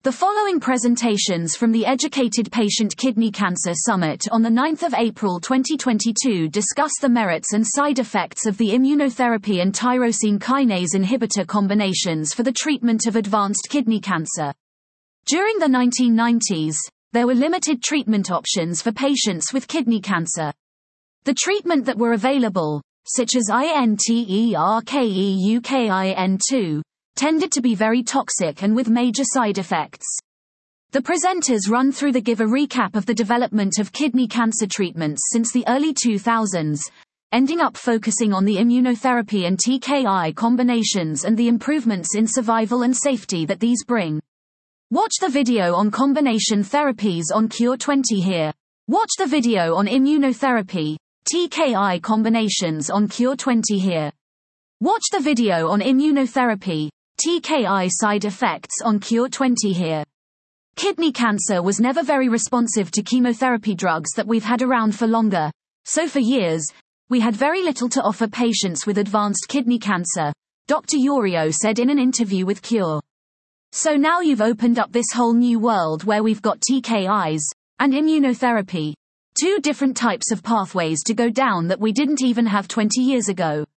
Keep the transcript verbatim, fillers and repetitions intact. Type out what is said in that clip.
The following presentations from the Educated Patient Kidney Cancer Summit on the ninth of April twenty twenty-two discuss the merits and side effects of the immunotherapy and tyrosine kinase inhibitor combinations for the treatment of advanced kidney cancer. During the nineteen nineties, there were limited treatment options for patients with kidney cancer. The treatment that were available, such as interleukin two, tended to be very toxic and with major side effects. The presenters run through the give a recap of the development of kidney cancer treatments since the early two thousands, ending up focusing on the immunotherapy and T K I combinations and the improvements in survival and safety that these bring. Watch the video on combination therapies on Cure twenty here. Watch the video on immunotherapy, T K I combinations on Cure twenty here. Watch the video on immunotherapy, T K I side effects on Cure twenty here. Kidney cancer was never very responsive to chemotherapy drugs that we've had around for longer, so for years, we had very little to offer patients with advanced kidney cancer, Doctor Yorio said in an interview with Cure. So now you've opened up this whole new world where we've got T K Is and immunotherapy, two different types of pathways to go down that we didn't even have twenty years ago.